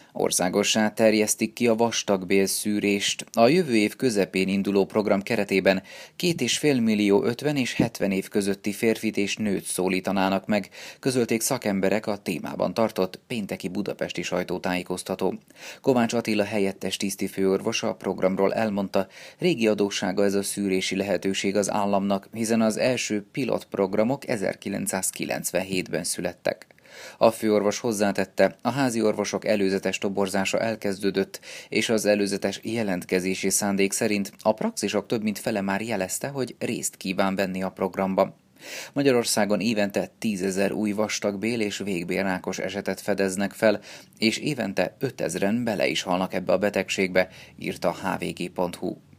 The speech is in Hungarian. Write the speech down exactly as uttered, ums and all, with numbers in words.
Országossá terjesztik ki a vastagbélszűrést. A jövő év közepén induló program keretében két és fél millió ötven és hetven év közötti férfit és nőt szólítanának meg, közölték szakemberek a témában tartott pénteki budapesti sajtótájékoztató. Kovács Attila helyettes tisztifőorvos a programról elmondta, régi adóssága ez a szűrési lehetőség az államnak, hiszen az első pilotprogramok ezerkilencszázkilencvenhétben születtek. A főorvos hozzátette, a házi orvosok előzetes toborzása elkezdődött, és az előzetes jelentkezési szándék szerint a praxisok több mint fele már jelezte, hogy részt kíván venni a programban. Magyarországon évente tízezer új vastagbél és végbélrákos esetet fedeznek fel, és évente ötezren bele is halnak ebbe a betegségbe, írta a hvg pont hu.